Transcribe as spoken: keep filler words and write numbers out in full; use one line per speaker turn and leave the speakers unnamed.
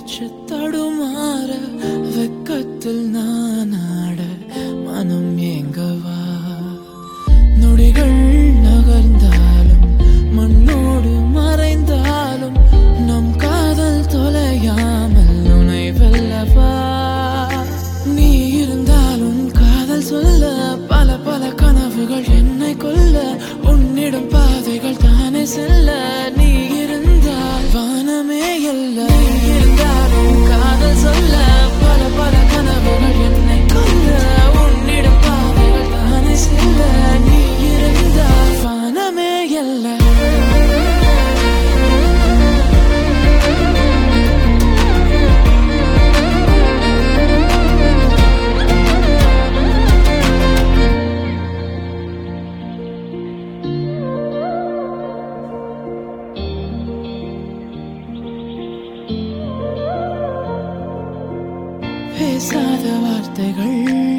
மூச்சு தடுமாற வெக்கத்தில் நான் ஆட மனம் ஏங்கவா நொடிகள் நகர்ந்தாலும் மண்ணோடு மறைந்தாலும் நம் காதல் தொலையாமல் உனை வெல்லவா நீ இருந்தாலும் காதல் சொல்ல பல பல கனவுகள் என்னை கொல்ல உன்னிடம் பாதைகள் தானே செல்ல நீ இருந்தால் வானமே இல்லை இருந்தாலும் காதல் சொல்ல பல பல கனவுகள் என்னை கொல்ல உன்னிடம் பாதைகள் தானே செல்ல நீ இருந்தால் வானமே இல்லை பேசாத வார்த்தைகள்